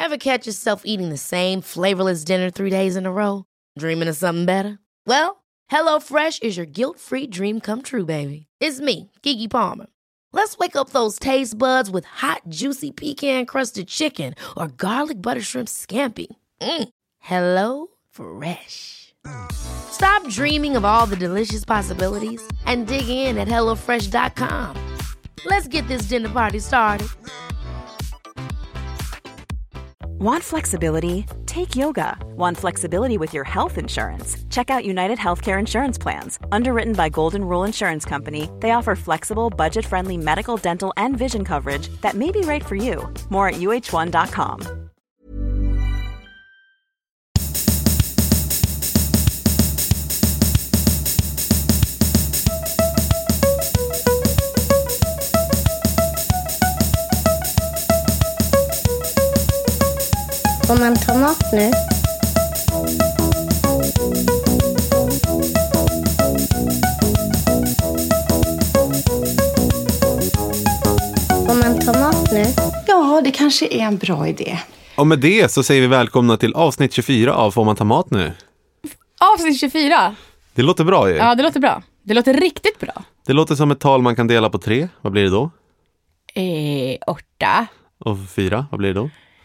Ever catch yourself eating the same flavorless dinner 3 days in a row? Dreaming of something better? Well, HelloFresh is your guilt-free dream come true, baby. It's me, Keke Palmer. Let's wake up those taste buds with hot, juicy pecan-crusted chicken or garlic butter shrimp scampi. Hello Fresh. Stop dreaming of all the delicious possibilities and dig in at HelloFresh.com. Let's get this dinner party started. Want flexibility? Take yoga. Want flexibility with your health insurance? Check out United Healthcare Insurance Plans. Underwritten by Golden Rule Insurance Company, they offer flexible, budget-friendly medical, dental, and vision coverage that may be right for you. More at uh1.com. Får man ta mat nu? Får man ta mat nu? Ja, det kanske är en bra idé. Och med det så säger vi välkomna till avsnitt 24 av Får man ta mat nu? Avsnitt 24? Det låter bra ju. Ja, det låter bra. Det låter riktigt bra. Det låter som ett tal man kan dela på 3. Vad blir det då? 8. Och 4, vad blir det då?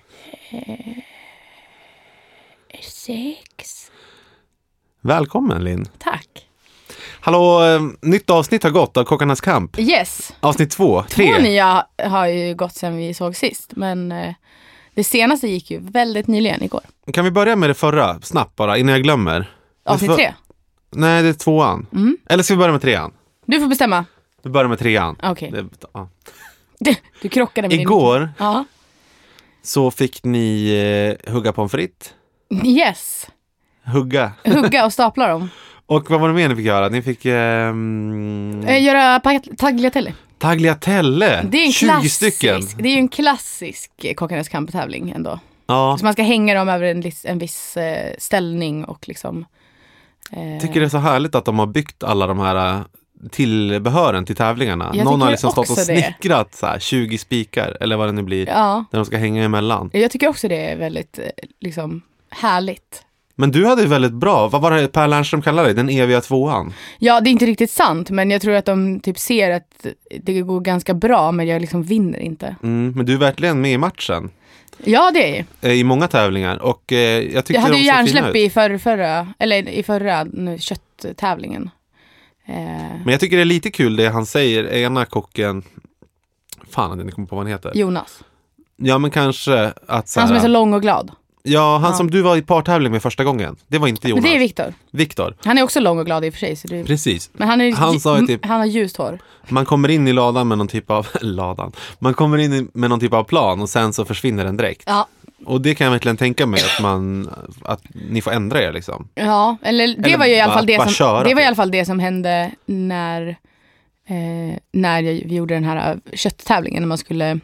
6. Välkommen, Linn. Tack. Hallå, nytt avsnitt har gått av Kockarnas kamp. Avsnitt Avsnitt 2, 3. 2 nya har ju gått sedan vi såg sist. Men det senaste gick ju väldigt nyligen igår. Kan vi börja med det förra, snabbt bara, innan jag glömmer? Avsnitt 3? Nej, det är 2:an. Eller ska vi börja med 3:an? Du får bestämma. Vi börjar med 3:an. Okej. Ja. Du krockade med Igår Ja. så fick ni hugga pommes frites. Yes. Hugga och stapla dem. Och vad var det mer ni fick göra? Ni fick Göra tagliatelle. tagliatelle. Det är en 20 stycken. Det är ju en klassisk Kockarnas kamp-tävling ändå. Ja. Så man ska hänga dem över en viss ställning och liksom... Tycker det är så härligt att de har byggt alla de här tillbehören till tävlingarna. Någon har liksom stått och snickrat så här, 20 spikar eller vad det nu blir. Ja. Där de ska hänga emellan. Jag tycker också det är väldigt liksom härligt. Men du hade väldigt bra. Vad var det Per Lernström kallade det? Den eviga 2:an. Ja, det är inte riktigt sant. Men jag tror att de typ ser att det går ganska bra. Men jag liksom vinner inte. Men du är verkligen med i matchen. Ja, det är I många tävlingar. Och jag tyckte jag hade de ju så hjärnsläpp fina i förra kötttävlingen. Men jag tycker det är lite kul det han säger. Ena kocken... Fan, jag kommer på vad han heter. Jonas. Ja, men kanske att så här, Han som är så lång och glad. Ja, han som du var i partävling med första gången. Det var inte Jonas. Men det är Viktor. Viktor. Han är också lång och glad i och för sig. Så det... Precis. Men han sa ju typ, han har ljust hår. man kommer in i ladan med någon typ av... Man kommer in med någon typ av plan och sen så försvinner den direkt. Ja. Och det kan jag verkligen tänka mig att ni får ändra er liksom. Ja, eller det eller var ju i alla fall det var i alla fall det som hände när vi gjorde den här kötttävlingen när man skulle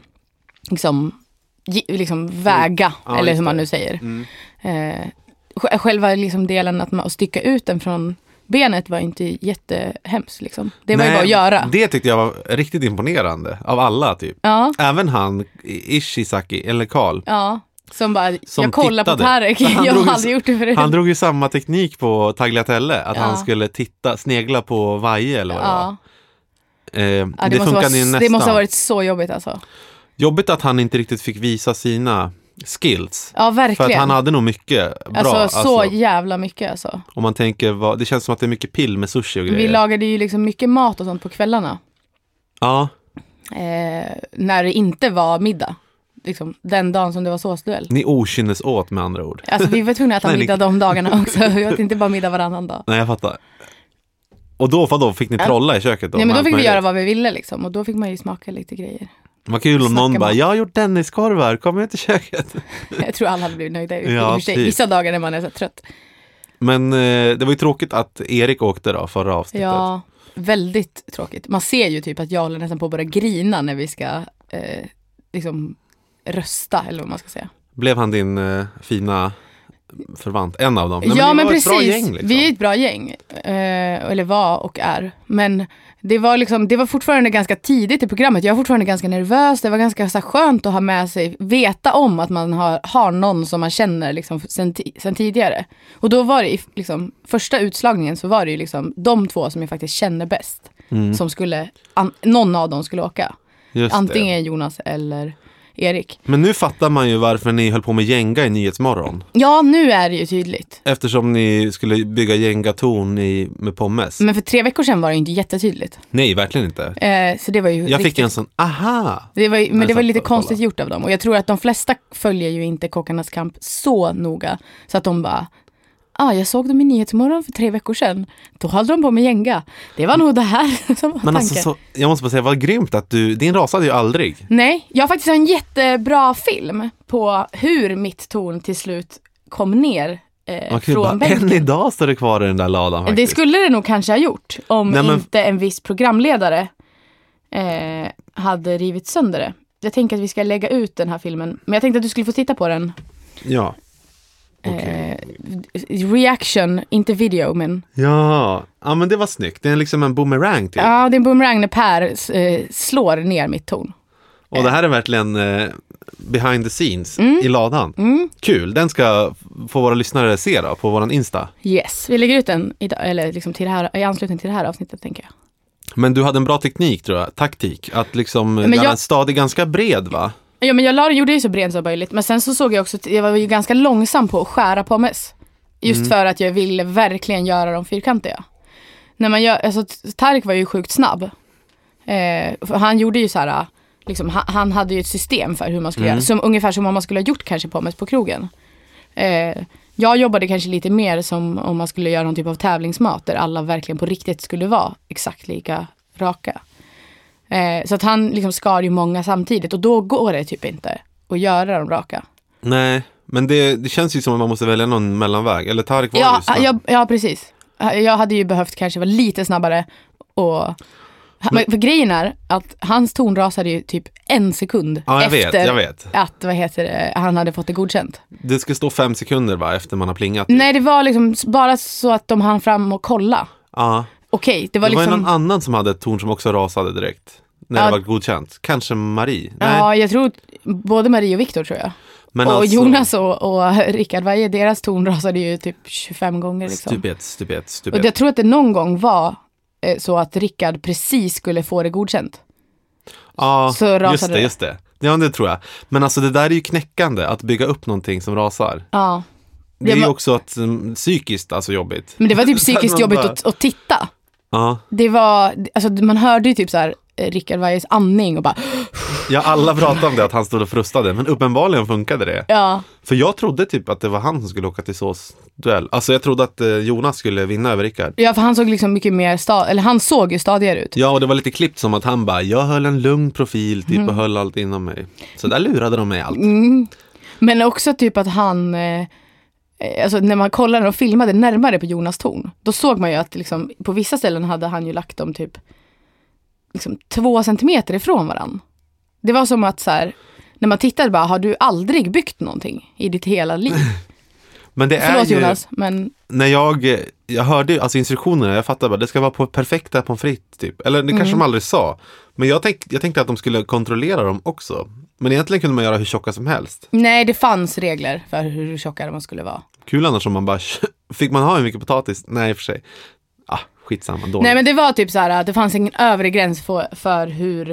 liksom väga eller hur man nu säger. Själva liksom delen att stycka ut den från benet var inte jättehemskt liksom. Det var ju bara att göra. Det tyckte jag var riktigt imponerande av alla typ. Ja. Även han Ishizaki eller Karl. Ja. Som bara, som jag kollar tittade. på Tarek. Jag har aldrig gjort det förut. Han drog ju samma teknik på tagliatelle. Att han skulle snegla på vaje eller vad det var. Det funkade ju nästan. Det måste ha varit så jobbigt alltså. Jobbigt att han inte riktigt fick visa sina skills. Ja, verkligen. För att han hade nog mycket bra. Alltså så jävla mycket alltså. Om man tänker, det känns som att det är mycket pill med sushi och grejer. Vi lagade ju liksom mycket mat och sånt på kvällarna. Ja. När det inte var middag. Liksom, den dagen som det var såsduell. Ni okynnes åt med andra ord. Alltså vi var tvungna att äta middag de dagarna också. Vi åt inte bara middag varannan dag. Nej, jag fattar. Och då fick ni trolla i köket? Då, nej, men då fick vi göra vad vi ville liksom. Och då fick man ju smaka lite grejer. Vad kul om någon bara, jag har gjort Denniskorvar, kom ut till köket. Jag tror alla hade blivit nöjda ja, vissa dagar när man är så trött. Men det var ju tråkigt att Erik åkte då förra avsnittet. Ja, väldigt tråkigt. Man ser ju typ att jag håller nästan på att börja grina när vi ska liksom rösta, eller vad man ska säga. Blev han din fina förvant? En av dem? Ja, men precis. Ett bra gäng, liksom. Vi är ett bra gäng. Eller var och är. Men Det var fortfarande ganska tidigt i programmet. Jag var fortfarande ganska nervös. Det var ganska så här, skönt att ha med sig, veta om att man har någon som man känner liksom, sen tidigare. Och då var det liksom, första utslagningen så var det ju liksom de två som jag faktiskt känner bäst. Som skulle, någon av dem skulle åka. Just antingen det. Jonas eller Erik. Men nu fattar man ju varför ni höll på med Jenga i Nyhetsmorgon. Ja, nu är det ju tydligt. Eftersom ni skulle bygga Jenga-torn med pommes. Men för 3 veckor sedan var det inte jättetydligt. Nej, verkligen inte. Så det var ju jag fick en sån, aha! Det var lite konstigt gjort av dem. Och jag tror att de flesta följer ju inte Kockarnas kamp så noga. Så att de bara, jag såg dem i Nyhetsmorgon för 3 veckor sedan. Då höll de på med Jenga. Det var nog det här som var Men tanken. alltså, jag måste bara säga, vad grymt att din rasade ju aldrig. Nej, jag har faktiskt en jättebra film på hur mitt torn till slut kom ner från bänken. Än idag står det kvar i den där ladan faktiskt. Det skulle det nog kanske ha gjort om inte en viss programledare hade rivit sönder det. Jag tänker att vi ska lägga ut den här filmen. Men jag tänkte att du skulle få titta på den. Ja. Okay. Reaction, inte video, men... Ja, men det var snyggt. Det är liksom en boomerang typ. Ja, det är en boomerang när Per slår ner mitt torn. Och det här är verkligen behind the scenes i ladan. Kul, den ska få våra lyssnare se då, på våran Insta. Yes, vi lägger ut den idag, eller liksom till det här, i anslutning till det här avsnittet, tänker jag. Men du hade en bra teknik, tror jag. Taktik. Att liksom göra en stadig ganska bred, va? Ja, men jag gjorde ju så bred som möjligt. Men sen så såg jag också, jag var ju ganska långsam på att skära pommes. Just för att jag ville verkligen göra dem fyrkantiga. När man alltså Tarik var ju sjukt snabb. För han gjorde ju så här, liksom, han hade ju ett system för hur man skulle göra. Ungefär som om man skulle ha gjort kanske pommes på krogen. Jag jobbade kanske lite mer som om man skulle göra någon typ av tävlingsmat där alla verkligen på riktigt skulle vara exakt lika raka. Så att han liksom skar ju många samtidigt och då går det typ inte att göra dem raka. Nej, men det känns ju som att man måste välja någon mellanväg. Eller Tarik var ju snabb. Ja, precis. Jag hade ju behövt kanske vara lite snabbare men för grejen är att hans ton rasade ju typ 1 sekund efter jag vet. Att han hade fått det godkänt. Det ska stå 5 sekunder va, efter man har plingat. Nej, det var liksom bara så att de hann fram och kolla. Ja. Okej, det var liksom... någon annan som hade ett torn som också rasade direkt. När det var godkänt. Kanske Marie. Nej. Ja, jag tror både Marie och Viktor, tror jag. Men och alltså... Jonas och Rickard Weihe, deras ton rasade ju typ 25 gånger. Liksom. Stupet. Och jag tror att det någon gång var så att Rickard precis skulle få det godkänt. Ja, så rasade just det. Ja, det tror jag. Men alltså det där är ju knäckande, att bygga upp någonting som rasar. Ja. Det är ju också psykiskt alltså jobbigt. Men det var typ psykiskt jobbigt att titta. Ja. Det var, alltså man hörde ju typ så här Rickard Weihes andning och bara... Ja, alla pratade om det, att han stod och frustade. Men uppenbarligen funkade det. Ja. För jag trodde typ att det var han som skulle åka till såsduell. Alltså jag trodde att Jonas skulle vinna över Rickard. Ja, för han såg liksom mycket mer eller han såg ju stadigare ut. Ja, och det var lite klippt som att han bara, jag höll en lugn profil typ och höll allt inom mig. Så där lurade de mig allt. Men också typ att han... Alltså när man kollade och filmade närmare på Jonas torn, då såg man ju att liksom, på vissa ställen hade han ju lagt dem typ liksom 2 centimeter ifrån varann. Det var som att så här, när man tittade bara, har du aldrig byggt någonting i ditt hela liv? Men det Förlåt, är ju, Jonas, men... När jag hörde alltså instruktionerna, jag fattade bara, det ska vara på perfekta pommes frites typ. Eller det kanske de aldrig sa. Men jag tänkte att de skulle kontrollera dem också. Men egentligen kunde man göra hur tjocka som helst. Nej, det fanns regler för hur tjockare man skulle vara. Kul annars om man bara, fick man ha hur mycket potatis? Nej, i och för sig. Skitsamma, dåligt. Nej, men det var typ så här att det fanns ingen övre gräns för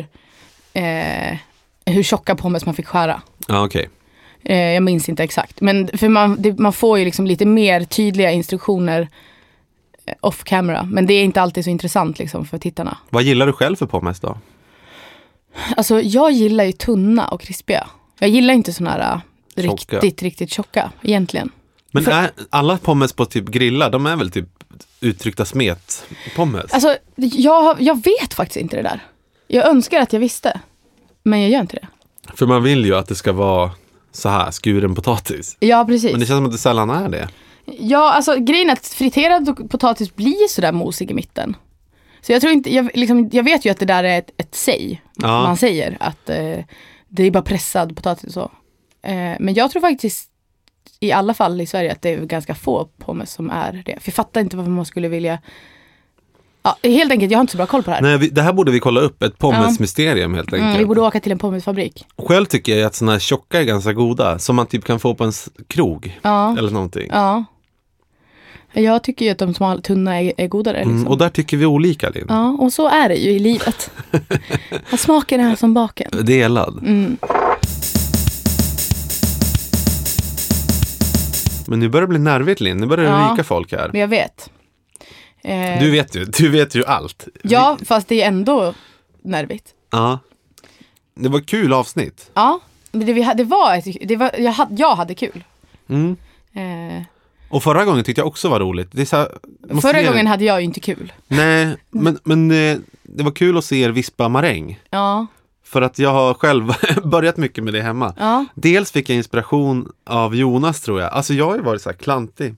hur tjocka pommes man fick skära. Ja, okej. Jag minns inte exakt. Men för man får ju liksom lite mer tydliga instruktioner off camera. Men det är inte alltid så intressant liksom för tittarna. Vad gillar du själv för pommes då? Alltså jag gillar ju tunna och krispiga. Jag gillar inte såna här riktigt tjocka egentligen. Men är alla pommes på typ grillar, de är väl typ uttryckta smet pommes? Alltså jag vet faktiskt inte det där. Jag önskar att jag visste. Men jag gör inte det. För man vill ju att det ska vara så här skuren potatis. Ja, precis. Men det känns som att det sällan är det. Ja, alltså grejen är att friterad potatis blir så där mosig i mitten. Så jag tror inte, jag vet ju att det där är ett säg. Ja. Man säger att det är bara pressad potatis och så. Men jag tror faktiskt i alla fall i Sverige att det är ganska få pommes som är det. För jag fattar inte varför man skulle vilja Ja, helt enkelt, jag har inte så bra koll på det här. Nej, det här borde vi kolla upp. Ett pommesmysterium helt enkelt. Vi borde åka till en pommesfabrik. Själv tycker jag att såna här tjocka är ganska goda. Som man typ kan få på en krog. Ja. Eller någonting. Ja. Jag tycker ju att de smala, tunna är godare. Liksom. Och där tycker vi olika, Linn. Ja, och så är det ju i livet. Att smaken är som baken. Delad. Men nu börjar det bli nervigt, Linn. Nu börjar det ryka folk här. Men jag vet. Du vet ju allt. Ja, fast det är ändå nervigt. Ja. Det var ett kul avsnitt. Ja, jag hade kul. Och förra gången tyckte jag också var roligt. Det är så här, förra gången hade jag ju inte kul. Nej, men det var kul att se er vispa maräng. Ja. För att jag har själv börjat mycket med det hemma. Ja. Dels fick jag inspiration av Jonas, tror jag. Alltså jag har ju varit så här klantig.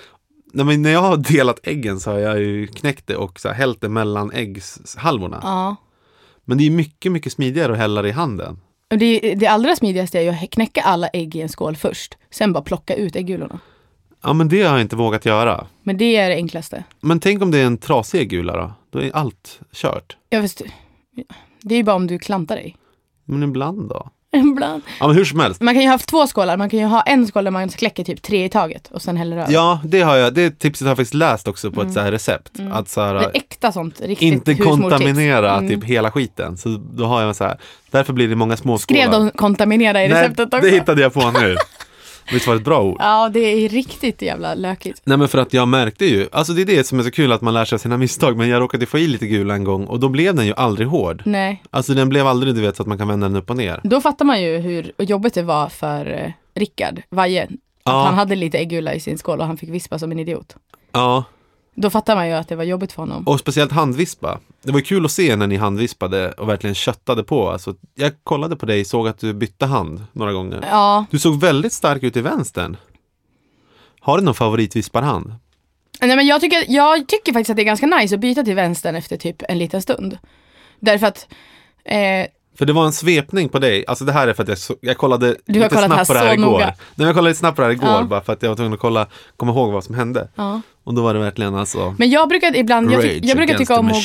När jag har delat äggen så har jag ju knäckt det och så här hällt det mellan äggshalvorna. Ja. Men det är mycket, mycket smidigare att hälla det i handen. Det allra smidigaste är ju att knäcka alla ägg i en skål först. Sen bara plocka ut äggulorna. Ja, men det har jag inte vågat göra. Men det är det enklaste. Men tänk om det är en trasig äggula då? Då är allt kört. Jag vet, det är ju bara om du klantar dig. Men ibland då? Ibland. Ja, men hur som helst. Man kan ju ha 2 skålar. Man kan ju ha en skål där man kläcker typ 3 i taget och sen häller över. Ja, det har jag. Det tipset har jag faktiskt läst också på ett så här recept. Att så här, det är äkta sånt, riktigt inte kontaminera typ hela skiten. Så då har jag så här, därför blir det många små skålar. Skrev de kontaminera i receptet också? Det hittade jag på nu. Visst var det ett bra ord? Ja, det är riktigt jävla lökigt. Nej, men för att jag märkte ju, alltså det är det som är så kul att man lär sig sina misstag, men jag råkade få i lite gula en gång och då blev den ju aldrig hård. Nej. Alltså den blev aldrig, du vet, så att man kan vända den upp och ner. Då fattar man ju hur jobbigt det var för Rickard, Vaje. Att han hade lite äggula i sin skål och han fick vispa som en idiot. Ja. Då fattar man ju att det var jobbigt för honom. Och speciellt handvispa. Det var ju kul att se när ni handvispade och verkligen köttade på. Alltså, jag kollade på dig, såg att du bytte hand några gånger. Ja. Du såg väldigt stark ut i vänstern. Har du någon favoritvisparhand? Nej, men jag tycker faktiskt att det är ganska nice att byta till vänstern efter typ en liten stund. Därför att... För det var en svepning på dig. Alltså det här är för att jag kollade lite snabbt på det här igår. Nej, jag kollade lite snabbt på det här igår bara för att jag var tvungen att komma ihåg vad som hände. Ja. Och då var det verkligen alltså... Men jag brukar ibland... Jag brukar tycka om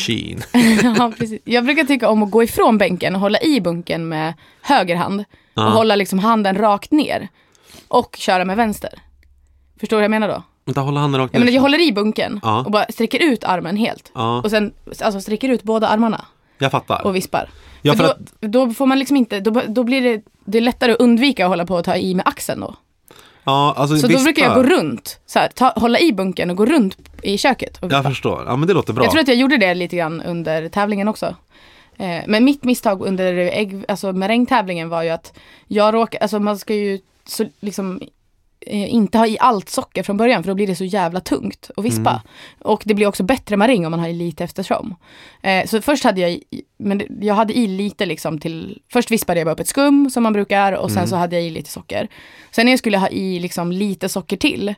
ja, precis. Jag brukar tycka om att gå ifrån bänken och hålla i bunken med höger hand. Och hålla liksom handen rakt ner. Och köra med vänster. Förstår du vad jag menar då? Inte hålla handen rakt ner. Jag håller i bunken och bara sträcker ut armen helt. Och sen alltså sträcker ut båda armarna. Jag fattar. Och vispar. Ja, för då får man liksom inte... Då blir det är lättare att undvika att hålla på att ta i med axeln då. Ja, alltså så då brukar jag gå runt. Så här, hålla i bunken och gå runt i köket. Och jag förstår. Ja, men det låter bra. Jag tror att jag gjorde det lite grann under tävlingen också. Men mitt misstag under marängtävlingen var ju att jag alltså man ska ju så liksom... inte ha i allt socker från början, för då blir det så jävla tungt att vispa. Och det blir också bättre maräng om man har i lite eftersom. Så först hade jag hade i lite liksom till... Först vispade jag bara upp ett skum som man brukar och sen så hade jag i lite socker. Sen när jag skulle ha i liksom lite socker till,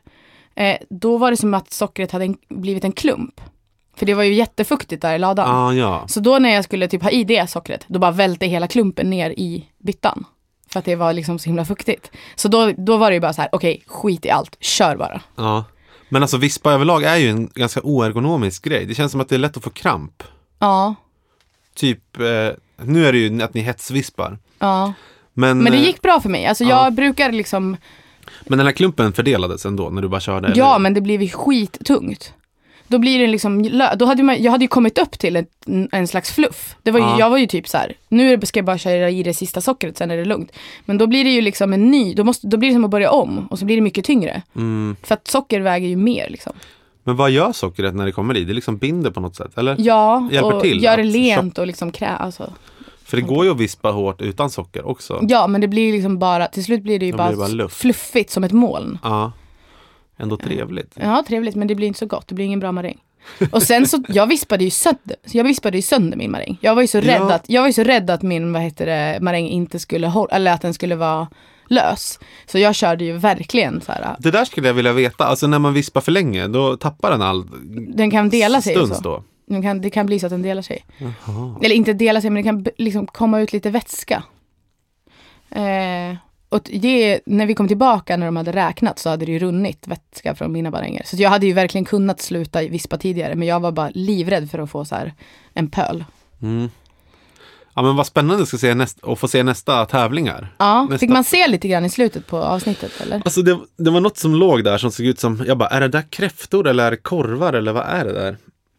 då var det som att sockret hade blivit en klump. För det var ju jättefuktigt där i ladan. Ja. Så då när jag skulle typ ha i det sockret, då bara välte hela klumpen ner i byttan. För att det var liksom så himla fuktigt. Så då var det ju bara så här, okej, skit i allt, kör bara. Ja, men alltså vispa överlag är ju en ganska oergonomisk grej. Det känns som att det är lätt att få kramp. Ja. Typ, nu är det ju att ni hetsvispar. Ja. Men det gick bra för mig. Alltså jag brukar liksom... Men den här klumpen fördelades ändå när du bara körde? Ja, eller? men det blev ju skittungt. Då blir det liksom, jag hade ju kommit upp till en slags fluff. Det var ju, jag var ju typ så här, nu ska jag bara köra i det sista sockret, sen är det lugnt. Men då blir det ju liksom en ny, då blir det som att börja om. Och så blir det mycket tyngre. För att socker väger ju mer liksom. Men vad gör sockret när det kommer i? Det liksom binder på något sätt, eller? Ja, hjälper och till gör det lent och liksom alltså. För det går ju att vispa hårt utan socker också. Ja, men det blir liksom bara, till slut blir det ju bara fluffigt som ett moln. Ja. Ändå trevligt. Ja, trevligt, men det blir inte så gott. Det blir ingen bra maräng. Och sen så, jag vispade ju sönder min maräng. Jag var ju så rädd att min, maräng inte skulle eller att den skulle vara lös. Så jag körde ju verkligen så här. Det där skulle jag vilja veta. Alltså när man vispar för länge, då tappar den all... Den kan dela sig så. Då. Det kan bli så att den delar sig. Eller inte dela sig, men det kan liksom komma ut lite vätska. Och det, när vi kom tillbaka när de hade räknat så hade det ju runnit vätska från mina baränger. Så jag hade ju verkligen kunnat sluta vispa tidigare. Men jag var bara livrädd för att få så här en pöl. Ja, men vad spännande ska se att få se nästa tävlingar. Ja, fick man se lite grann i slutet på avsnittet eller? Alltså det var något som låg där som såg ut som, jag bara, är det där kräftor eller är det korvar eller vad är det där?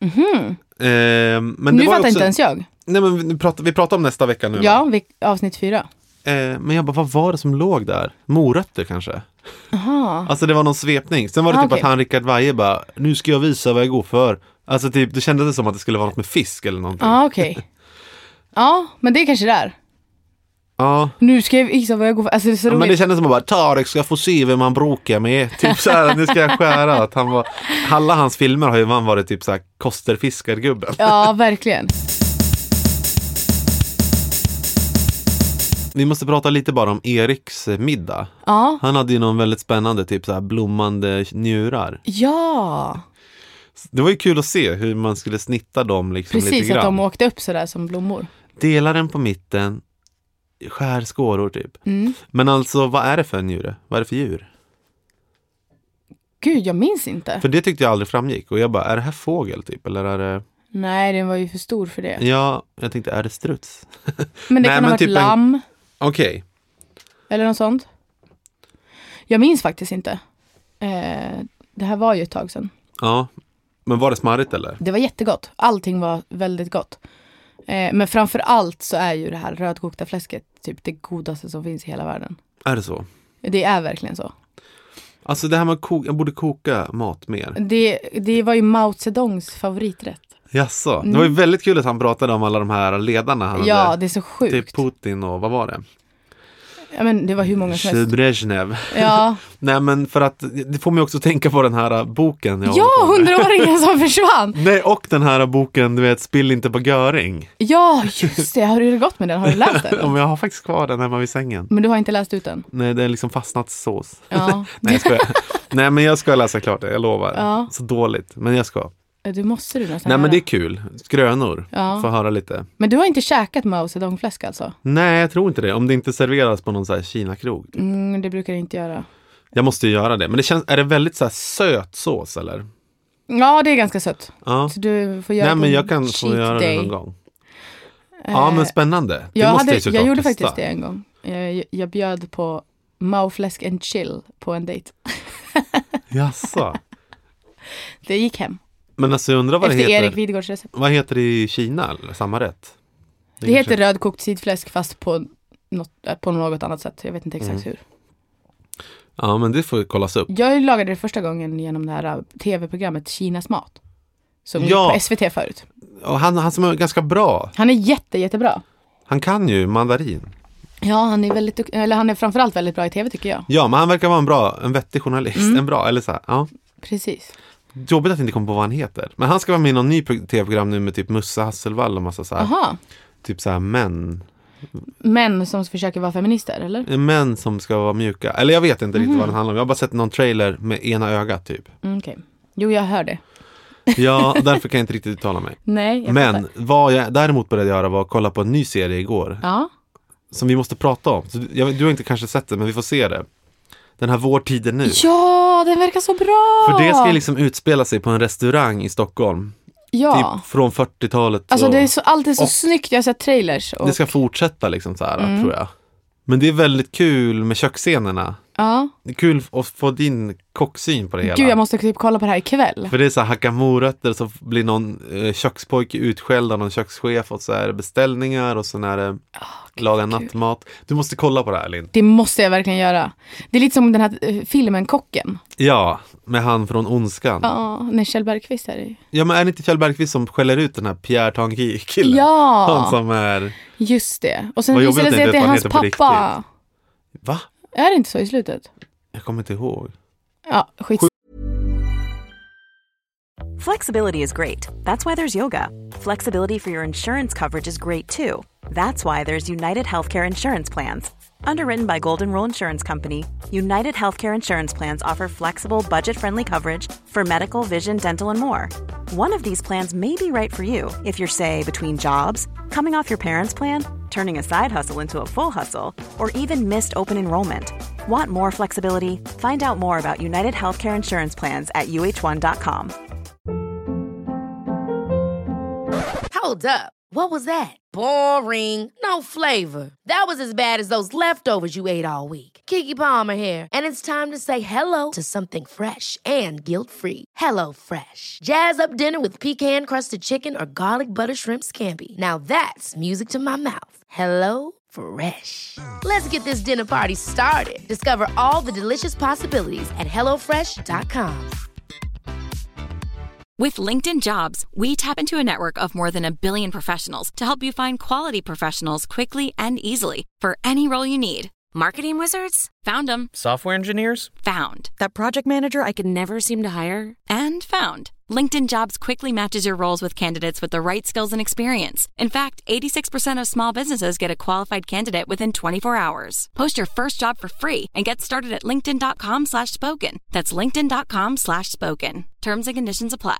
Men nu det var fattar också, inte ens jag. Nej, men vi pratar om nästa vecka nu. Ja, avsnitt 4. Men jag bara, vad var det som låg där? Morötter kanske? Aha. Alltså det var någon svepning. Sen var det typ okej. att han Rickard Weihe bara, nu ska jag visa vad jag går för. Alltså typ, det kändes som att det skulle vara något med fisk eller någonting. Ja, okej. Ja, men det är kanske där. Ja. Nu ska jag visa vad jag går för. Alltså det är så Ja, men det roligt. kändes som att bara, Tarek ska få se vem man bråkar med. Typ så här, nu ska jag skära. Att han var, alla hans filmer har ju varit typ så här kosterfiskargubben. Ja, verkligen. Vi måste prata lite bara om Eriks middag. Ja. Han hade ju någon väldigt spännande typ så här blommande njurar. Ja. Det var ju kul att se hur man skulle snitta dem liksom lite Precis, grann. att de åkte upp sådär som blommor. Dela den på mitten, skär skåror typ. Men alltså, vad är det för en njure? Vad är det för djur? Gud, jag minns inte. För det tyckte jag aldrig framgick. Och jag bara, är det här fågel typ? Eller är det... Nej, den var ju för stor för det. Ja, jag tänkte, är det struts? Men det Nej, kan ha men varit typ en- lamm. Okej. Eller något sånt. Jag minns faktiskt inte. Det här var ju ett tag sedan. Ja. Men var det smarrigt eller? Det var jättegott. Allting var väldigt gott. Men framför allt så är ju det här rödkokta fläsket typ det godaste som finns i hela världen. Är det så? Det är verkligen så. Alltså det här med jag borde koka mat mer. Det var ju Mao Zedongs favoriträtt. Jaså? Det var ju väldigt kul att han pratade om alla de här ledarna han Ja, hade. det är så sjukt. Typ Putin och vad var det? Ja, men det var hur många som helst. Brezhnev. Ja, Nej, men för att det får mig också tänka på den här boken. Jag ja, håller på med. 100-åringen som försvann. Nej, och den här boken, du vet, Spill inte på Göring. Ja, just det. Har du gått med den? Har du läst den? Ja, men jag har faktiskt kvar den hemma vid sängen. Men du har inte läst ut den? Nej, det är liksom fastnat sås. Ja. Nej, jag skojar. Nej, men jag ska läsa klart det, jag lovar. Ja. Så dåligt, men jag ska. Du måste du nästan Nej, men göra. det är kul. Skrönor. Ja. Få höra lite. Men du har inte käkat Mao Zedong-fläsk alltså? Nej, jag tror inte det. Om det inte serveras på någon så här Kina-krog. Typ. Det brukar jag inte göra. Jag måste ju göra det. Men det känns, är det väldigt så här söt sås eller? Ja, det är ganska sött. Ja. Så du får göra Nej, på men en jag kan få cheat göra det day. någon gång. Ja, men spännande. Det Jag måste jag såklart gjorde testa. faktiskt det en gång. Jag bjöd på Mao-fläsk and chill på en dejt. Jaså. Det gick hem. Men alltså jag undrar vad Efter det heter. Erik Vidgårds recept. Vad heter det i Kina? Eller samma rätt? Det heter rödkokt sidfläsk fast på något annat sätt. Jag vet inte exakt hur. Ja, men det får kollas upp. Jag lagade det första gången genom det här tv-programmet Kinas mat. Som gick Ja. på SVT förut. Och han som är ganska bra. Han är jättebra. Han kan ju mandarin. Ja, han är framförallt väldigt bra i tv tycker jag. Ja, men han verkar vara en vettig journalist. En bra, eller så här, ja. Precis. Jobbigt att jag inte kommer på vad han heter. Men han ska vara med i någon ny tv-program nu med typ Musse Hasselvall och massa så här. Aha. Typ så här Män som försöker vara feminister, eller? män som ska vara mjuka. Eller jag vet inte riktigt vad den handlar om. Jag har bara sett någon trailer med ena ögat typ. Okej. Jo, jag hör det. Ja, därför kan jag inte riktigt uttala mig. Nej, jag Men fattar. vad jag däremot började göra var att kolla på en ny serie igår. Ja. Som vi måste prata om. Så du har inte kanske sett det, men vi får se det. Den här Vår tid är nu. Ja, den verkar så bra! För det ska ju liksom utspela sig på en restaurang i Stockholm. Ja. Typ från 40-talet. Alltså och det är så, alltid så och- snyggt. Jag har sett trailers. Och, det ska fortsätta liksom så här, tror jag. Men det är väldigt kul med köksscenerna. ja. Det är kul att få din kocksyn på det hela. Gud, jag måste typ kolla på det här ikväll. För det är så här, hacka morötter, så blir någon kökspojke utskälld av någon kökschef och så är det beställningar och så är det laga nattmat. Du måste kolla på det här, Linn. Det måste jag verkligen göra. Det är lite som den här filmen Kocken. Ja, med han från Ondskan. Ja, när Kjell Bergqvist är i. Ja, men är det inte Kjell Bergqvist som skäller ut den här Pierre Tanguy-killen? Ja. Han som är... Just det. Och sen Vad visar det jobbigt sig att att det är jag hans inte vet vad han pappa. heter på Va? Är det inte så i slutet? Jag kommer inte ihåg. Ja, skit. Flexibility is great. That's why there's yoga. Flexibility for your insurance coverage is great too. That's why there's United Healthcare Insurance Plans. Underwritten by Golden Rule Insurance Company, United Healthcare Insurance Plans offer flexible, budget-friendly coverage for medical, vision, dental, and more. One of these plans may be right for you if you're, say, between jobs, coming off your parents' plan, turning a side hustle into a full hustle, or even missed open enrollment. Want more flexibility? Find out more about United Healthcare Insurance Plans at uh1.com. Hold up. What was that? Boring. No flavor. That was as bad as those leftovers you ate all week. Keke Palmer here, and it's time to say hello to something fresh and guilt-free. Hello Fresh. Jazz up dinner with pecan-crusted chicken or garlic butter shrimp scampi. Now that's music to my mouth. Hello Fresh. Let's get this dinner party started. Discover all the delicious possibilities at hellofresh.com. With LinkedIn Jobs, we tap into a network of more than 1 billion professionals to help you find quality professionals quickly and easily for any role you need. Marketing wizards? Found them. Software engineers? Found. That project manager I could never seem to hire? And found. LinkedIn Jobs quickly matches your roles with candidates with the right skills and experience. In fact, 86% of small businesses get a qualified candidate within 24 hours. Post your first job for free and get started at linkedin.com/spoken. That's linkedin.com/spoken. Terms and conditions apply.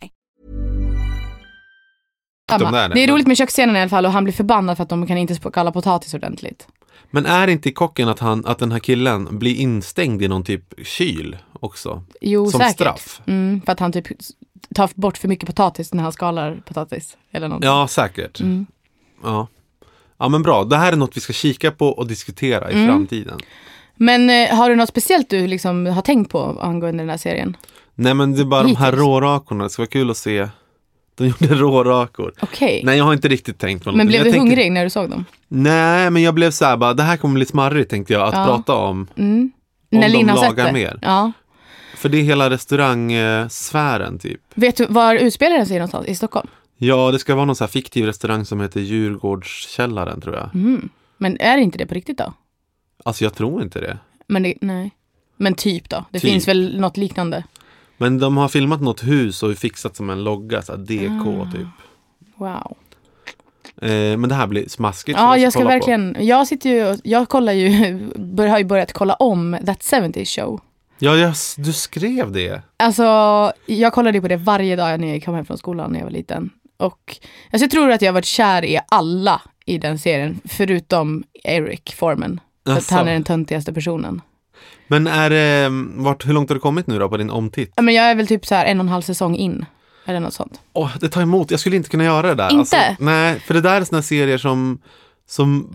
Det är roligt med köksscenen i alla fall, och han blir förbannad för att de kan inte skala potatis ordentligt. Men är inte i kocken att den här killen blir instängd i någon typ kyl också? Jo, som säkert. Straff? För att han typ tar bort för mycket potatis när han skalar potatis. Eller något. Ja, säkert. Ja, men bra. Det här är något vi ska kika på och diskutera i framtiden. Men har du något speciellt du liksom har tänkt på angående den här serien? Nej, men det är bara de här rårakorna. Det ska vara kul att se. De gjorde rårakor. Okej. Nej, jag har inte riktigt tänkt på något. Men blev du hungrig när du såg dem? Nej, men jag blev så här bara, det här kommer bli smarrigt tänkte jag att prata om. Om när de Lina lagar sätter. mer. Ja. För det är hela restaurangsfären typ. Vet du var utspelar den sig någonstans? I Stockholm? Ja, det ska vara någon så här fiktiv restaurang som heter Djurgårdskällaren tror jag. Men är inte det på riktigt då? Alltså jag tror inte det. Nej. Men typ då? Det finns väl något liknande? Men de har filmat något hus och fixat som en logga, så här DK typ. Wow. Men det här blir smaskigt. Ja, jag ska verkligen. Jag kollar ju, har ju börjat kolla om That 70's Show. Ja, du skrev det. Alltså, jag kollade på det varje dag när jag kom hem från skolan när jag var liten. Och alltså, jag tror att jag har varit kär i alla i den serien, förutom Eric Foreman. Att han är den töntigaste personen. Men hur långt har du kommit nu då på din omtitt? Ja, men jag är väl typ så här 1,5 säsong in. Eller något sånt. Det tar emot. Jag skulle inte kunna göra det där. Inte? Alltså, nej, för det där är såna serier som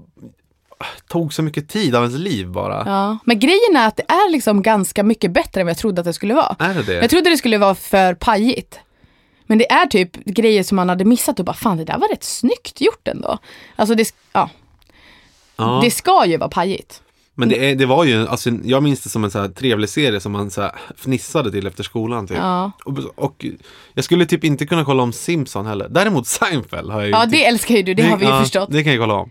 tog så mycket tid av ens liv bara. Ja, men grejen är att det är liksom ganska mycket bättre än vad jag trodde att det skulle vara. Är det? Jag trodde det skulle vara för pajigt. Men det är typ grejer som man hade missat och bara, fan det där var rätt snyggt gjort ändå. Alltså det ska ju vara pajigt. Men det var ju, alltså, jag minns det som en så här trevlig serie som man så här fnissade till efter skolan typ. Ja. Och jag skulle typ inte kunna kolla om Simpson heller. Däremot Seinfeld har jag ju... Ja, det älskar ju du, det har vi ju förstått. Det kan jag kolla om.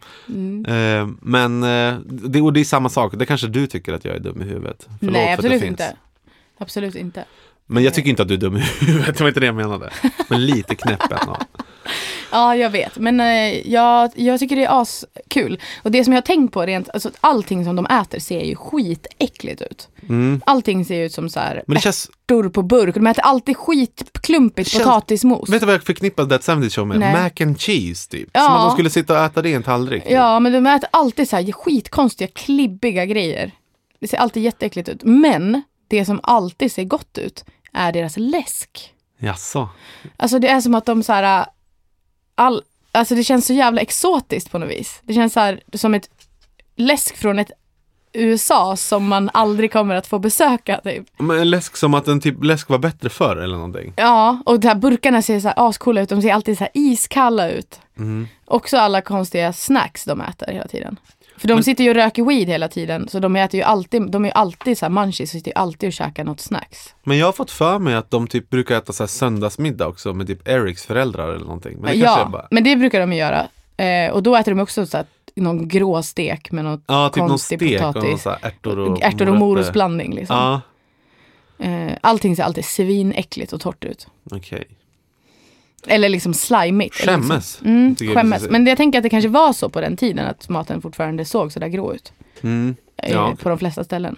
Men det är samma sak. Det kanske du tycker att jag är dum i huvudet. Förlåt. Nej, absolut för inte. Absolut inte. Men jag tycker inte att du är dum i huvudet. Det var inte det jag menade. Men lite knäppen. Ja, jag vet. Men jag tycker det är askul. Och det som jag har tänkt på rent, alltså allting som de äter ser ju skitäckligt ut. Allting ser ut som så här ärtor på burk. Och de äter alltid skitklumpigt potatismos. Vet du vad jag förknippar That 70's Show med? Nej. Mac and cheese typ. Ja. Som att de skulle sitta och äta det i en tallrik. Typ. Ja, men de äter alltid så här skitkonstiga, klibbiga grejer. Det ser alltid jätteäckligt ut. Men det som alltid ser gott ut är deras läsk. Jaså? Alltså det är som att de så här... Alltså det känns så jävla exotiskt på något vis. Det känns så här som ett läsk från ett USA som man aldrig kommer att få besöka typ. Men en läsk som att en typ läsk var bättre förr eller någonting. Ja, och de här burkarna ser så här ascoola ut. De ser alltid så här iskalla ut. Också alla konstiga snacks de äter hela tiden. För de sitter ju och röker weed hela tiden. Så de äter ju alltid, de är ju alltid så här munchies, så sitter ju alltid och käkar något snacks. Men jag har fått för mig att de typ brukar äta så här söndagsmiddag också med typ Erics föräldrar eller någonting. Men det kanske är bara... men det brukar de ju göra. Och då äter de också så här någon grå stek med något typ konstig någon stek potatis. och så här ärtor och morosblandning liksom. Ja. Allting ser alltid svinäckligt och torrt ut. Okej. Eller liksom slimigt. Skämmes. Skämmes. Men jag tänker att det kanske var så på den tiden att maten fortfarande såg så där grå ut. På de flesta ställen.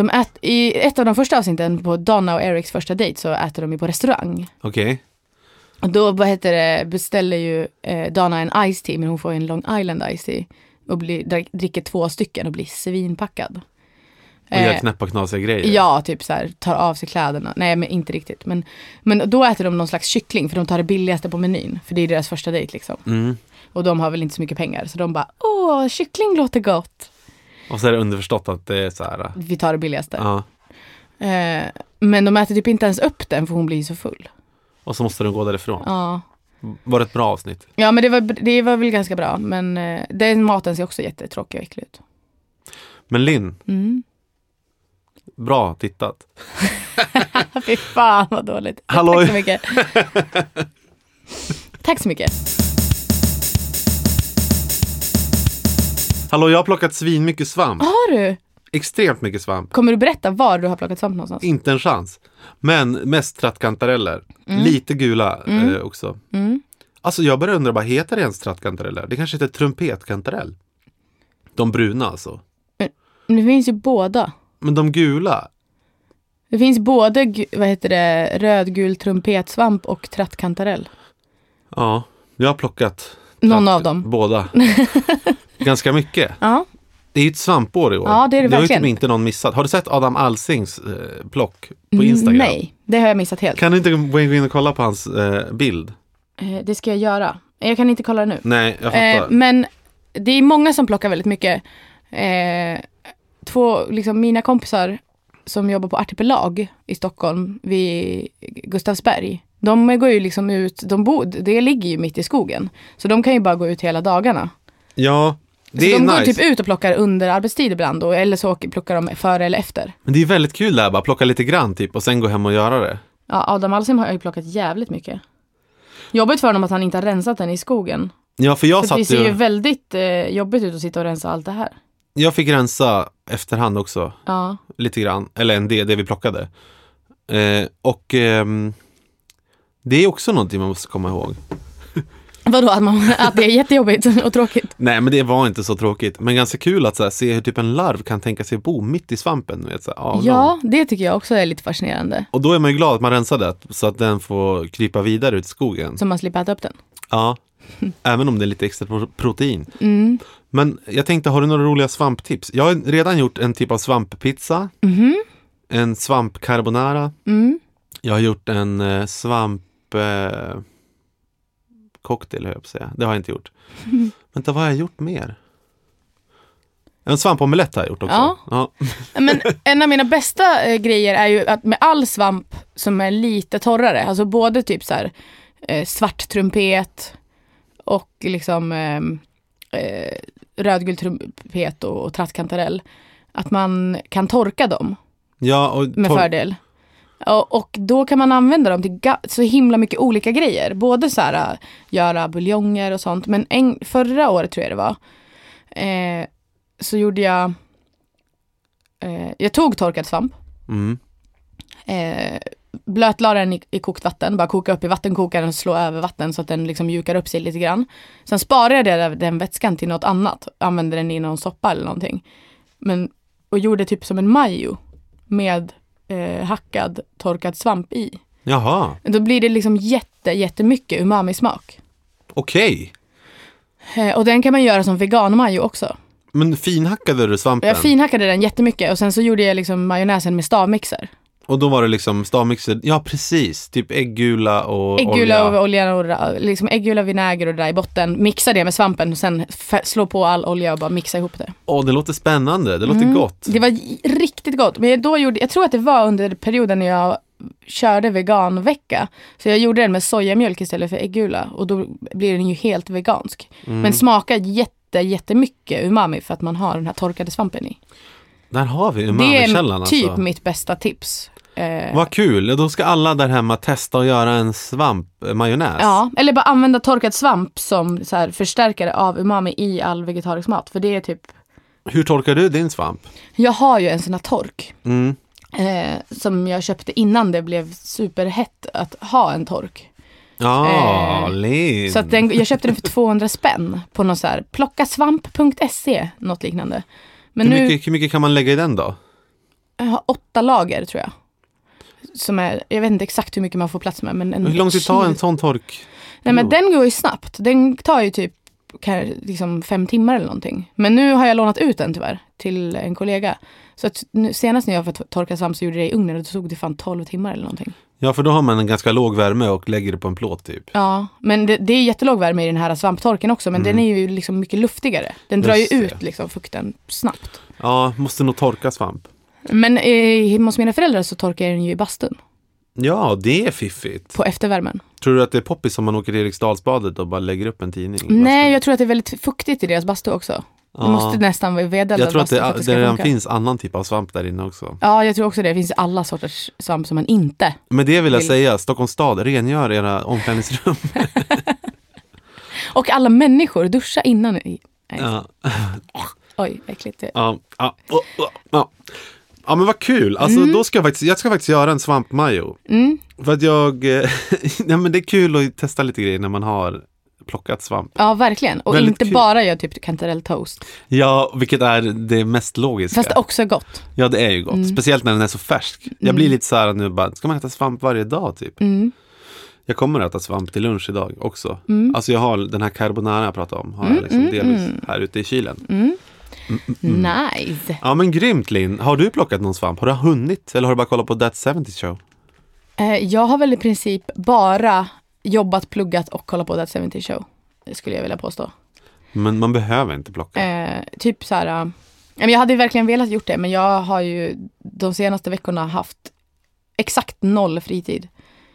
I ett av de första avsnitten på Donna och Erics första dejt så äter de ju på restaurang. Okej. Och då beställer ju Dana en Ice Tea, men hon får en Long Island Ice Tea och dricker 2 stycken och blir svinpackad. Och gör knäppa knasiga grejer. Ja, typ så här, tar av sig kläderna. Nej, men inte riktigt. Men då äter de någon slags kyckling, för de tar det billigaste på menyn. För det är deras första dejt liksom. Och de har väl inte så mycket pengar. Så de bara, kyckling låter gott. Och så är det underförstått att det är så här. Vi tar det billigaste. Ja. Men de äter typ inte ens upp den, för hon blir så full. Och så måste de gå därifrån. Ja. Var det ett bra avsnitt? Ja, men det var väl ganska bra. Men den maten ser också jättetråkig och äcklig ut. Men Linn, bra tittat. Fy fan vad dåligt. Hallå. Tack så mycket. Tack så mycket. Hallå, jag har plockat svin mycket svamp. Har du? Extremt mycket svamp. Kommer du berätta var du har plockat svamp någonstans? Inte en chans. Men mest trattkantareller. Lite gula också. Alltså jag börjar undra, bara heter det ens trattkantareller? Det kanske heter trumpetkantarell. De bruna alltså. Men det finns ju båda. Men de gula? Det finns både rödgul trumpetsvamp och trattkantarell. Ja, jag har plockat någon av dem. Båda. Ganska mycket. Ja. Det är ju ett svampår i år. Ja, det är det har ju verkligen. typ inte någon missat. Har du sett Adam Alsings plock på Instagram? Nej, det har jag missat helt. Kan du inte gå in och kolla på hans bild? Det ska jag göra. Jag kan inte kolla det nu. Nej, jag fattar. Men det är många som plockar väldigt mycket. 2 liksom mina kompisar som jobbar på Artipelag i Stockholm vid Gustavsberg. De går ju liksom ut, det ligger ju mitt i skogen. Så de kan ju bara gå ut hela dagarna. Ja, det så är de nice. går typ ut och plockar under arbetstid ibland. Eller så plockar de före eller efter. Men det är väldigt kul där, bara plocka lite grann typ och sen gå hem och göra det. Ja, Adam Alsing har ju plockat jävligt mycket. Jobbigt för honom att han inte har rensat den i skogen. Ja, för jag det ser ju väldigt jobbigt ut att sitta och rensa allt det här. Jag fick rensa efterhand också. Ja. Lite grann. Eller det vi plockade. Det är också någonting man måste komma ihåg. Vadå? Att det är jättejobbigt och tråkigt? Nej, men det var inte så tråkigt. Men ganska kul att så här, se hur typ en larv kan tänka sig bo mitt i svampen. Vet, så här, ja, det tycker jag också är lite fascinerande. Och då är man ju glad att man rensar det så att den får krypa vidare ut i skogen. Så man slipper äta upp den? Ja, även om det är lite extra protein. Men jag tänkte, har du några roliga svamptips? Jag har redan gjort en typ av svamppizza. En svampcarbonara. Jag har gjort en svamp cocktail, höll jag på att säga. Det har jag inte gjort. Vänta, vad har jag gjort mer? En svampomelett har jag gjort också. Ja. Men en av mina bästa grejer är ju att med all svamp som är lite torrare, alltså både typ så här svart trumpet och liksom rödgul trumpet och trattkantarell, att man kan torka dem med fördel. Och då kan man använda dem till så himla mycket olika grejer. Både så här göra buljonger och sånt. Men förra året tror jag det var. Så gjorde jag tog torkad svamp. Blötlade den i kokt vatten. Bara koka upp i vattenkokaren och slå över vatten så att den liksom mjukar upp sig lite grann. Sen sparade jag den vätskan till något annat. Använde den i någon soppa eller någonting. Och gjorde typ som en mayo med hackad torkad svamp i. Jaha. Då blir det liksom jättemycket umami-smak. Okej. Och den kan man göra som vegan-majo också. Men finhackade du svampen? Jag finhackade den jättemycket och sen så gjorde jag liksom majonnäsen med stavmixer. Och då var det liksom stavmixer, ja precis, typ äggula och olja och liksom äggula, vinäger och det där i botten. Mixa det med svampen och sen slå på all olja och bara mixa ihop det. Det låter spännande, det låter gott. Det var riktigt gott. Men jag tror att det var under perioden när jag körde veganvecka. Så jag gjorde den med sojamjölk istället för äggula och då blir den ju helt vegansk. Men smakar jättemycket umami för att man har den här torkade svampen i. Där har vi umami-källan alltså. Det är typ mitt bästa tips. Vad kul, då ska alla där hemma testa att göra en svampmajonnäs. Ja, eller bara använda torkad svamp som så här förstärkare av umami i all vegetarisk mat. För det är typ... Hur torkar du din svamp? Jag har ju en sån här tork. Som jag köpte innan det blev superhett att ha en tork. Lin. Så att jag köpte den för 200 spänn på någon så här plockasvamp.se, något liknande. Men hur mycket kan man lägga i den då? Jag har 8 lager tror jag. som är, jag vet inte exakt hur mycket man får plats med. Men hur långt tar en sån tork? Nej, men den går ju snabbt. Den tar ju typ liksom 5 timmar eller någonting. Men nu har jag lånat ut den tyvärr till en kollega. Så att senast när jag fått torka svamp så gjorde det i ugnen och då tog det fan 12 timmar eller någonting. Ja, för då har man en ganska låg värme och lägger det på en plåt typ. Ja, men det är jättelåg värme i den här svamptorken också. Men den är ju liksom mycket luftigare. Den drar ju ut liksom fukten snabbt. Ja, måste nog torka svamp. Men hos mina föräldrar så torkar jag den ju i bastun. Ja, det är fiffigt. På eftervärmen. Tror du att det är poppis om man åker till Eriksdalsbadet och bara lägger upp en tidning? Nej, jag tror att det är väldigt fuktigt i deras bastu också. Det måste nästan vara vedeldad. Jag tror att det redan finns annan typ av svamp där inne också. Ja, jag tror också det. Det finns alla sorters svamp som man inte Men det vill jag säga, Stockholms stad, rengör era omklädningsrum. Och alla människor, duscha innan. Ja. Oj, äckligt. Ja, men vad kul. Alltså, då ska jag ska faktiskt göra en svampmajo. För att ja, men det är kul att testa lite grejer när man har plockat svamp. Ja, verkligen. Och väldigt inte kul. Bara göra typ kantarelltoast. Ja, vilket är det mest logiska. Fast också gott. Ja, det är ju gott. Speciellt när den är så färsk. Jag blir lite så här nu bara, ska man äta svamp varje dag typ? Jag kommer att äta svamp till lunch idag också. Alltså jag har den här carbonara jag pratade om. Har jag liksom delvis här ute i kylen. Nice. Ja, men grymt, Linn. Har du plockat någon svamp? Har du hunnit? Eller har du bara kollat på That 70's Show? Jag har väl i princip bara jobbat, pluggat och kollat på That 70's Show. Det skulle jag vilja påstå. Men man behöver inte plocka. Typ så här. Jag hade verkligen velat gjort det, men jag har ju de senaste veckorna haft exakt 0 fritid.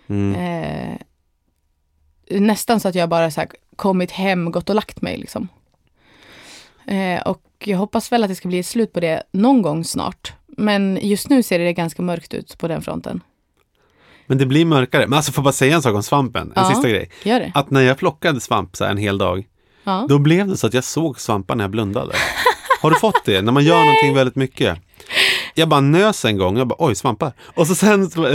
Nästan så att jag bara så här kommit hem, gått och lagt mig liksom. Och jag hoppas väl att det ska bli ett slut på det någon gång snart. Men just nu ser det ganska mörkt ut på den fronten. Men det blir mörkare. Men alltså, får bara säga en sak om svampen. En sista grej. Gör det. Att när jag plockade svamp så här en hel dag, då blev det så att jag såg svampar när jag blundade. Har du fått det? När man gör någonting väldigt mycket. Jag bara nös en gång. Jag bara, oj, svampar. Och så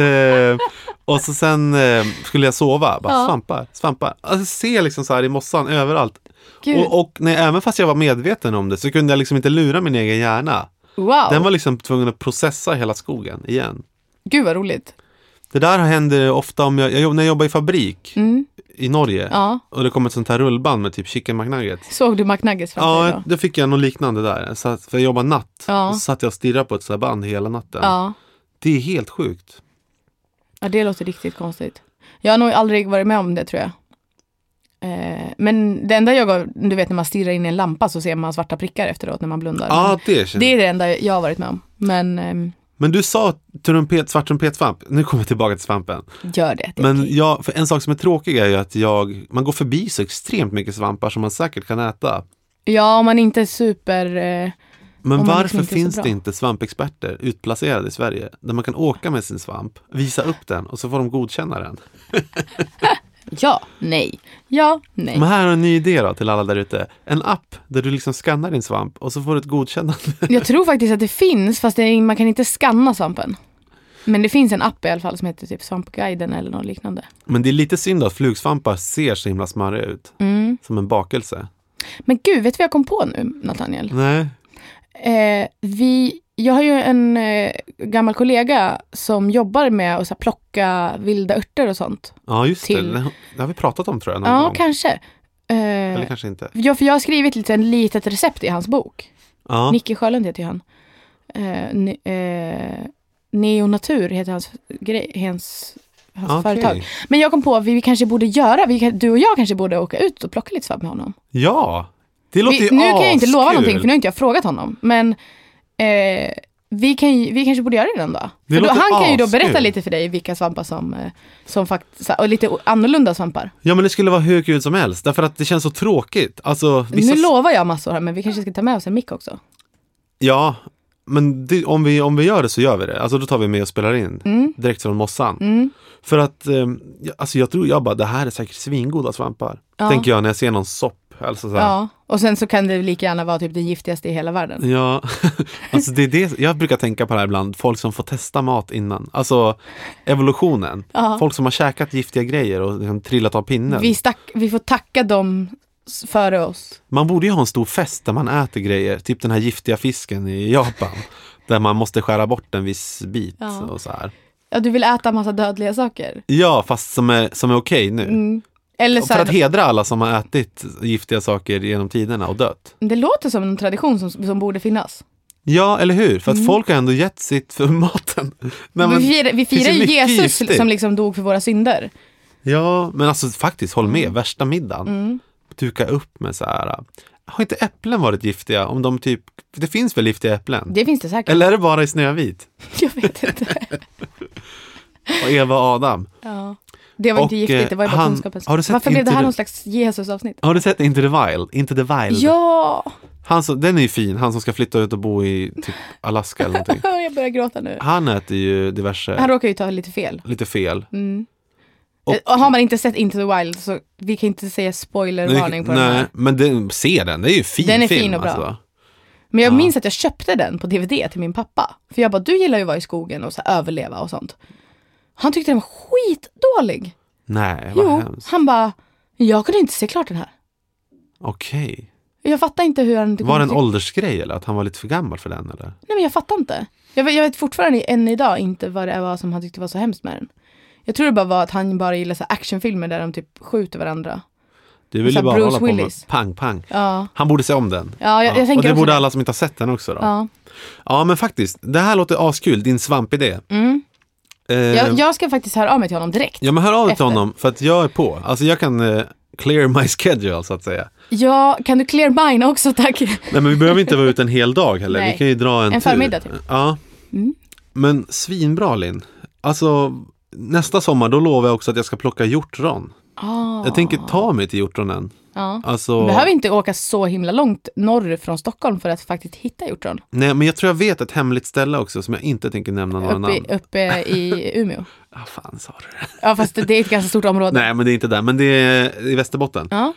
sen skulle jag sova. Bara, svampar. Alltså, se liksom så här i mossan överallt. Och även fast jag var medveten om det så kunde jag liksom inte lura min egen hjärna. Wow. Den var liksom tvungen att processa hela skogen igen. Gud vad roligt. Det där händer ofta om när jag jobbar i fabrik i Norge. Och det kommer ett sånt här rullband med typ chicken McNuggets. Såg du McNuggets framför dig då? Ja, då fick jag något liknande där. Så för jag jobbar natt. Och så satt jag och stirrade på ett sånt här band hela natten. Det är helt sjukt. Ja, det låter riktigt konstigt. Jag har nog aldrig varit med om det, tror jag. Men det enda du vet när man stirrar in i en lampa så ser man svarta prickar efteråt när man blundar. Ja, det är det enda jag har varit med om. Men du sa svart trumpetsvamp. Nu kommer jag tillbaka till svampen. Gör det. Men för en sak som är tråkig är ju att man går förbi så extremt mycket svampar som man säkert kan äta. Ja, om man inte är super... Men varför finns det inte svampexperter utplacerade i Sverige där man kan åka med sin svamp, visa upp den och så får de godkänna den? Ja, nej. Men här har en ny idé då till alla där ute. En app där du liksom skannar din svamp och så får du ett godkännande. Jag tror faktiskt att det finns, fast man kan inte skanna svampen. Men det finns en app i alla fall som heter typ Svampguiden eller något liknande. Men det är lite synd att flugsvampar ser så himla smarriga ut. Som en bakelse. Men gud, vet du vad jag kom på nu, Nathaniel? Nej. Jag har ju en gammal kollega som jobbar med att så här, plocka vilda örter och sånt. Ja, just det. Det har vi pratat om, tror jag, någon gång. Kanske. Eller kanske inte. Ja, för jag har skrivit ett litet recept i hans bok. Ja. Nicke Sjölund heter han. Neonatur heter hans företag. Men jag kom på att vi kanske borde du och jag kanske borde åka ut och plocka lite svamp med honom. Ja, det låter ju nu kan jag inte lova någonting, för nu har inte jag frågat honom. Men vi kanske borde göra det den dag. För han kan ju då berätta lite för dig vilka svampar som faktiskt, och lite annorlunda svampar. Ja, men det skulle vara hur kul som helst. Därför att det känns så tråkigt. Alltså, Nu lovar jag massor här, men vi kanske ska ta med oss en mick också. Ja, men om vi gör det så gör vi det. Alltså då tar vi med och spelar in direkt från mossan. För att alltså jag tror det här är säkert svingoda svampar. Tänker jag när jag ser någon sopp. Alltså så här. Ja, och sen så kan det lika gärna vara typ det giftigaste i hela världen. Ja, alltså det är det jag brukar tänka på det här ibland. Folk som får testa mat innan. Alltså evolutionen. Folk som har käkat giftiga grejer och liksom trillat av pinnen. Vi får tacka dem före oss. Man borde ju ha en stor fest där man äter grejer. Typ den här giftiga fisken i Japan. Där man måste skära bort en viss bit och så här. Ja, du vill äta massa dödliga saker. Ja, fast som är okej nu. Eller så För här, att hedra alla som har ätit giftiga saker genom tiderna och dött. det låter som en tradition som borde finnas. Ja, eller hur? För att folk har ändå gett sitt för maten. Nej, men Vi finns firar ju ju mycket Jesus giftigt. som liksom dog för våra synder. Ja, men alltså faktiskt, håll med. Värsta middagen. Duka upp med så här. Har inte äpplen varit giftiga? Om de typ, det finns väl giftiga äpplen? Det finns det säkert. Eller är det bara i Snövit? Jag vet inte. Och Eva och Adam. Ja. Det var inte Och, giftigt, det var ju bara kunskapen. har du sett Varför blev det här Into någon slags Jesus-avsnitt? Har du sett Into the Wild? Into the Wild? Ja! Den är ju fin. Han som ska flytta ut och bo i typ Alaska eller någonting. Jag börjar gråta nu. Han äter ju diverse... Han råkar ju ta lite fel. Lite fel. Och har man inte sett Into the Wild så vi kan inte säga spoilervarning på den Nej, här. men se den. Det är ju fin Den är film. fin och bra. Alltså. Men jag minns att jag köpte den på DVD till min pappa. För jag bara, du gillar ju att vara i skogen och så här, överleva och sånt. Han tyckte den var skitdålig. Nej, vad hemskt. Han bara, jag kunde inte se klart den här. Okej. Jag fattar inte hur han... Var det en åldersgrej eller att han var lite för gammal för den? Eller? Nej, men jag fattar inte. Jag vet fortfarande än idag inte vad det var som han tyckte var så hemskt med den. Jag tror det bara var att han bara gillar så actionfilmer där de typ skjuter varandra. Du vill Så ju bara Bruce hålla på Willis. med pang, pang. Ja. Han borde se om den. Ja, jag tänker och det också borde det. alla som inte har sett den också då. Ja. Ja, men faktiskt. Det här låter askul, din svampidé. Jag ska faktiskt höra av mig till honom direkt. Ja, men hör av dig till efter. honom för att jag är på. Alltså jag kan clear my schedule så att säga. Ja, kan du clear mine också, tack? Nej, men vi behöver inte vara ute en hel dag heller. Nej. Vi kan ju dra en tur. förmiddag typ. Ja. Men svinbra, Linn. Alltså nästa sommar då lovar jag också att jag ska plocka hjortron. Jag tänker ta mig till hjortronen. Ja. Alltså, Du behöver inte åka så himla långt norr från Stockholm för att faktiskt hitta hjortron. nej, men jag tror jag vet ett hemligt ställe också som jag inte tänker nämna några namn. Uppe i Umeå. Fan sa du det? Ja, fast det är ett ganska stort område. Nej, men det är inte där. Men det är i Västerbotten. Ja.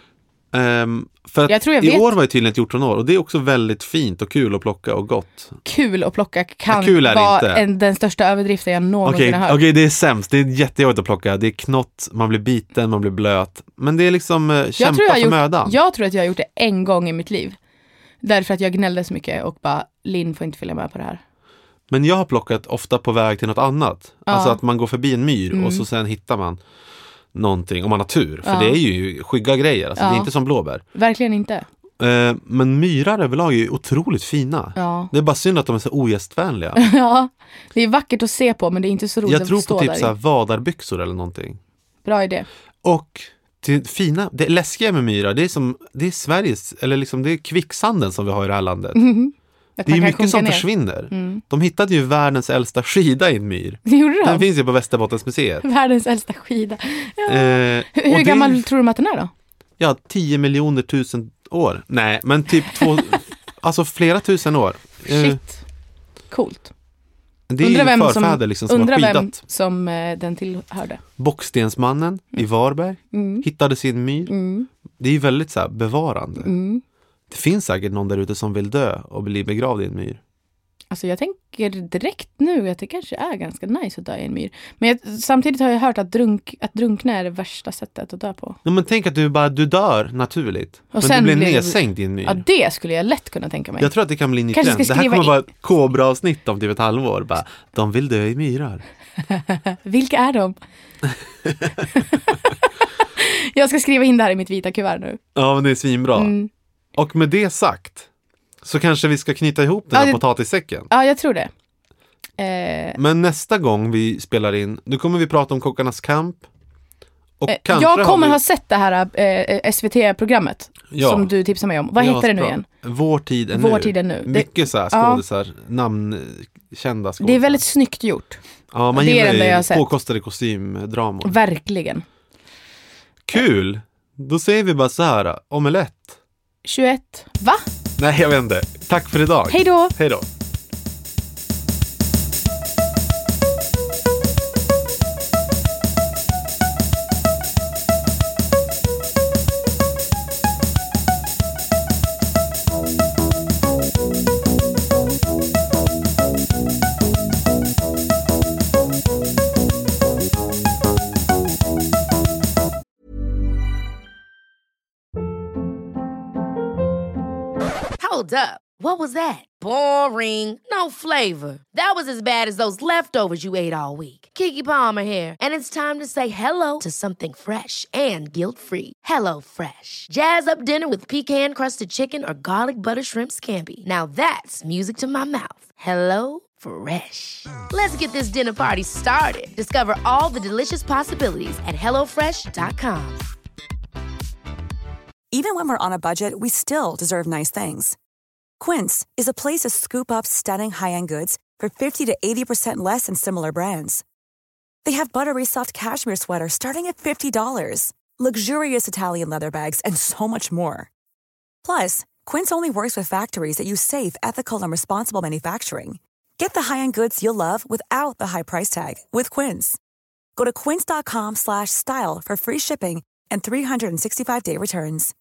För att Jag tror jag i vet. år var ju tydligen ett hjortronår och det är också väldigt fint och kul att plocka och gott. Kul att plocka kan Ja, kul är det vara inte. den största överdriften jag någonsin har hört. Okej, det är sämst. Det är jättejobbigt att plocka. Det är knott, man blir biten, man blir blöt. Men det är liksom kämpa för mödan. Jag tror att jag har gjort det en gång i mitt liv. Därför att jag gnällde så mycket och bara, Linn får inte följa med på det här. Men jag har plockat ofta på väg till något annat. Alltså att man går förbi en myr och så sen hittar man någonting om man har tur. För det är ju skygga grejer. Alltså det är inte som blåbär. Verkligen inte. Men myrar överlag är ju otroligt fina. Ja. Det är bara synd att de är så ogästvänliga. Ja, det är vackert att se på men det är inte så roligt Jag att tror stå på typ där så här i. vadarbyxor eller någonting. Bra idé. Och det läskiga med myrar, det är Sveriges, eller liksom det är kvicksanden som vi har i det här landet. Att Det är man kan mycket sjunka som ner. försvinner. De hittade ju världens äldsta skida i en myr. Det gjorde de? Den finns ju på Västerbottensmuseet. Världens äldsta skida. Ja. Och Hur det- gammal tror du att den är då? Ja, 10 miljoner tusen år. Nej, men typ alltså flera tusen år. Shit. Coolt. Det är ju förfäder liksom som har undrar vem skidat. som den tillhörde. Bockstensmannen i Varberg hittade sin myr. Det är ju väldigt så här bevarande. Det finns säkert någon där ute som vill dö och bli begravd i en myr. Alltså jag tänker direkt nu att det kanske är ganska nice att dö i en myr. Men samtidigt har jag hört att drunkna är det värsta sättet att dö på. Ja, men tänk att du dör naturligt. Men sen du blir blir- nedsänkt i en myr. Ja, det skulle jag lätt kunna tänka mig. Jag tror att det kan bli en ny Kanske trend. ska Det här skriva kommer vara ett Kobra-avsnitt om typ ett halvår. Bara, de vill dö i myrar. Vilka är de? Jag ska skriva in det här i mitt vita kuvert nu. Ja, men det är svinbra. Och med det sagt så kanske vi ska knyta ihop den här potatissäcken. Ja, jag tror det. Men nästa gång vi spelar in, då kommer vi prata om Kockarnas kamp. Och kanske jag kommer har vi... ha sett det här SVT-programmet som du tipsade mig om. Vad heter det nu igen? Vår tid är Vår nu. tid är nu. Mycket så här skådisar, namnkända skådisar. Det är väldigt snyggt gjort. Ja, man det är det enda gillar jag har ju sett. påkostade kostymdramor. Verkligen. Kul! Då säger vi bara så här, omelett. 21. Va? Nej, jag vet inte. Tack för idag. Hej då! Hej då. Hold up. What was that? Boring. No flavor. That was as bad as those leftovers you ate all week. Keke Palmer here, and it's time to say hello to something fresh and guilt-free. Hello Fresh. Jazz up dinner with pecan-crusted chicken or garlic butter shrimp scampi. Now that's music to my mouth. Hello Fresh. Let's get this dinner party started. Discover all the delicious possibilities at hellofresh.com. Even when we're on a budget, we still deserve nice things. Quince is a place to scoop up stunning high-end goods for 50 to 80% less than similar brands. They have buttery soft cashmere sweaters starting at $50, luxurious Italian leather bags, and so much more. Plus, Quince only works with factories that use safe, ethical, and responsible manufacturing. Get the high-end goods you'll love without the high price tag with Quince. Go to quince.com/style for free shipping and 365-day returns.